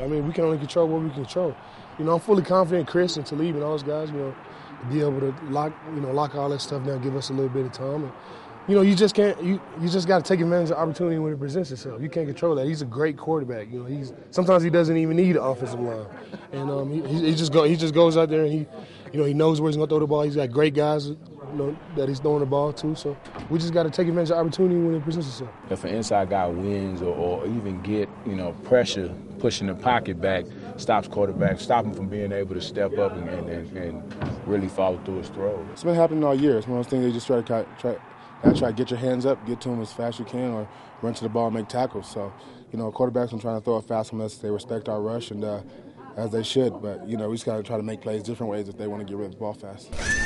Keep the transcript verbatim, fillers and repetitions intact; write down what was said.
I mean, we can only control what we control. You know, I'm fully confident Chris and Talib and all those guys, you know, to be able to lock, you know, lock all that stuff down, give us a little bit of time. And, you know, you just can't. You, you just got to take advantage of opportunity when it presents itself. You can't control that. He's a great quarterback. You know, he's sometimes he doesn't even need an offensive line, and um, he, he just go. He just goes out there and he, you know, he knows where he's gonna throw the ball. He's got great guys, you know, that he's throwing the ball to. So we just got to take advantage of opportunity when it presents itself. If an inside guy wins or, or even get, you know, pressure, pushing the pocket back, stops quarterback, stop him from being able to step up and, and, and really follow through his throw. It's been happening all year. It's one of those things they just try to try. I try to get your hands up, get to them as fast as you can, or run to the ball and make tackles. So, you know, quarterbacks are trying to throw it fast unless they respect our rush, and uh, as they should. But, you know, we just got to try to make plays different ways if they want to get rid of the ball fast.